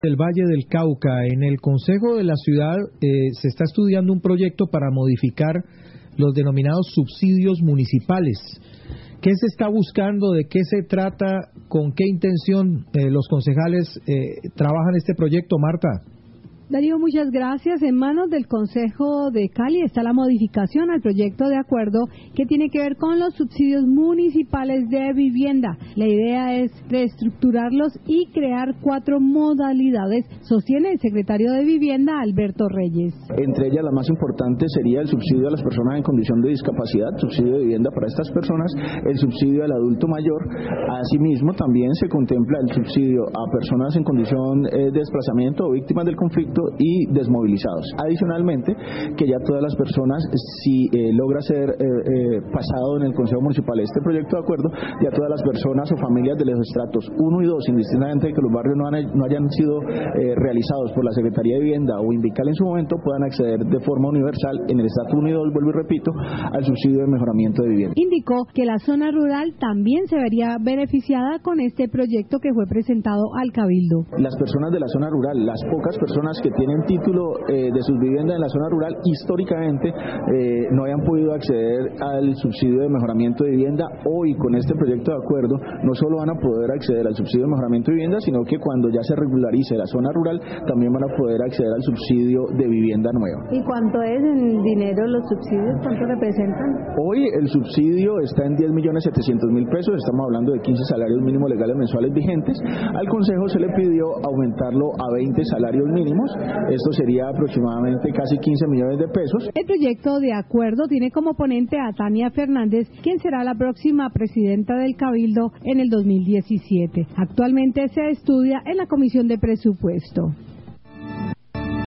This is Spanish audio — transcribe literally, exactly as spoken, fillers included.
Del Valle del Cauca, en el Consejo de la Ciudad eh, se está estudiando un proyecto para modificar los denominados subsidios municipales. ¿Qué se está buscando? ¿De qué se trata? ¿Con qué intención eh, los concejales eh, trabajan este proyecto, Marta? Darío, muchas gracias. En manos del Consejo de Cali está la modificación al proyecto de acuerdo que tiene que ver con los subsidios municipales de vivienda. La idea es reestructurarlos y crear cuatro modalidades, sostiene el secretario de Vivienda, Alberto Reyes. Entre ellas, la más importante sería el subsidio a las personas en condición de discapacidad, subsidio de vivienda para estas personas, el subsidio al adulto mayor. Asimismo, también se contempla el subsidio a personas en condición eh, de desplazamiento o víctimas del conflicto y desmovilizados. Adicionalmente, que ya todas las personas, si eh, logra ser eh, eh, pasado en el Consejo Municipal este proyecto de acuerdo, ya todas las personas o familias de los estratos uno y dos, indistintamente de que los barrios no, han, no hayan sido eh, realizados por la Secretaría de Vivienda o Invical en su momento, puedan acceder de forma universal en el estrato uno y dos, vuelvo y repito, al subsidio de mejoramiento de vivienda. Indicó que la zona rural también se vería beneficiada con este proyecto que fue presentado al Cabildo. Las personas de la zona rural, las pocas personas que tienen título eh, de sus viviendas en la zona rural, históricamente eh, no hayan podido acceder al subsidio de mejoramiento de vivienda. Hoy, con este proyecto de acuerdo, no solo van a poder acceder al subsidio de mejoramiento de vivienda, sino que cuando ya se regularice la zona rural, también van a poder acceder al subsidio de vivienda nueva. ¿Y cuánto es en dinero los subsidios? ¿Cuánto representan? Hoy el subsidio está en diez millones setecientos mil pesos, estamos hablando de quince salarios mínimos legales mensuales vigentes. Al Consejo se le pidió aumentarlo a veinte salarios mínimos. Esto sería aproximadamente casi quince millones de pesos. El proyecto de acuerdo tiene como ponente a Tania Fernández, quien será la próxima presidenta del Cabildo en el dos mil diecisiete. Actualmente se estudia en la Comisión de Presupuesto.